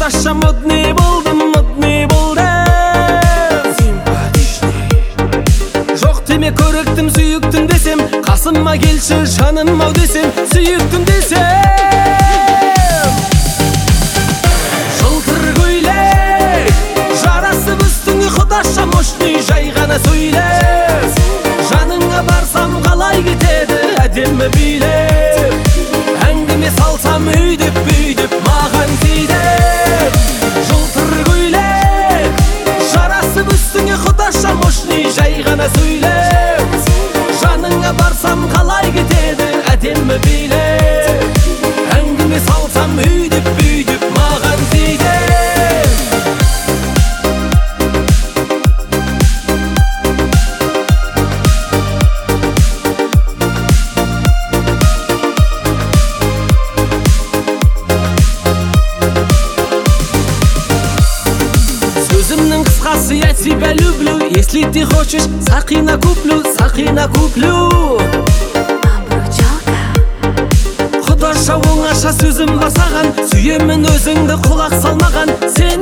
Кудашша модный болдым, симпатичный. Жоқ деме көріктім, сүйіктім десем, қасыма келші жаным ау десем, сүйіктім десем. Жылтыр көйлек жарасып үстіңе, Кудашша мощный, жай ғана сөйлес. Жаныңа барсам қалай кетеді әдемі билеп. Әңгіме салсам өйдіп маған тиді. Жылтыр көйлек жарасып үстіңе, Кудашша мощный, жай ғана сөйлес. Жаныңа барсам қалай кетеді әдемі билеп. Әңгіме салсам өйдіп маған тиді. Сөзімнің қысқасы, я тебя люблю. Если ты хочешь, сақина куплю. Кудашша оңаша сөзім басаған, сүйемін өзіңді құлақ салмаған, сен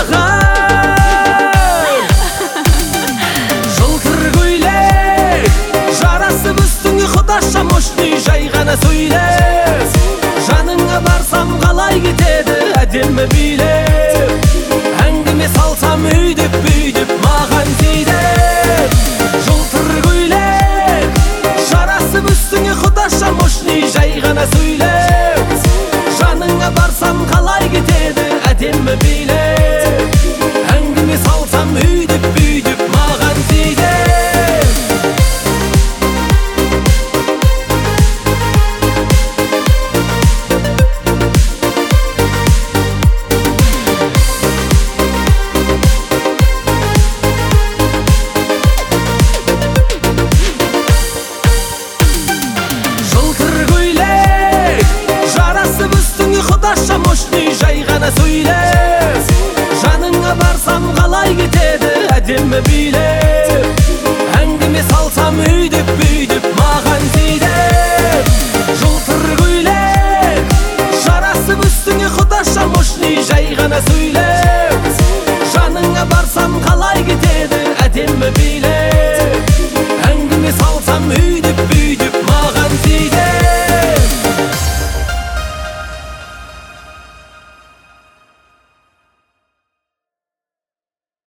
шымаған. Жылтыр көйлек жарасып үстіңе, Кудашша мощный, жай ғана сөйлес. Жаныңа барсам қалай кетеді әдемі билеп. Әңгіме салсам өйдіп маған тиді. Жылтыр көйлек жарасып үстіңе, Кудашша мощный, жай ғана сөйлес. Жаныңа барсам қалай кетеді әдемі билеп. Әңгіме салсам өйдіп маған тиді. Кудашша мощный, жай ғана сөйлес. Жаныңа барсам қалай кетеді әдемі билеп.